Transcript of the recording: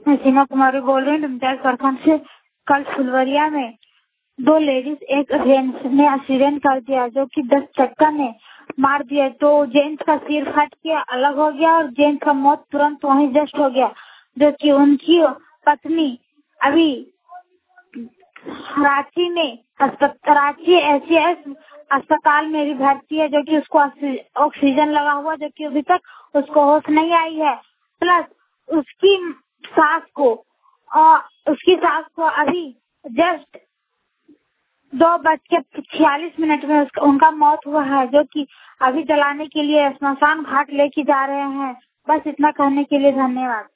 मैं सीमा कुमारी बोल रही हूँ डुमचाल प्रखंड से। कल फुलवरिया में 2 लेडीज एक जेंट्स ने एक्सीडेंट कर दिया जो कि 10 चक्का ने मार दिया। तो जेंट्स का सिर फट के अलग हो गया और जेंट्स का मौत तुरंत वहीं जस्ट हो गया, जो कि उनकी पत्नी अभी रांची एससीएस अस्पताल में भी भर्ती है, जो कि उसको ऑक्सीजन लगा हुआ, जो कि अभी तक उसको होश नहीं आई है। प्लस उसकी सास को अभी जस्ट 2:46 में उनका मौत हुआ है, जो कि अभी जलाने के लिए स्मशान घाट लेके जा रहे हैं। बस इतना कहने के लिए धन्यवाद।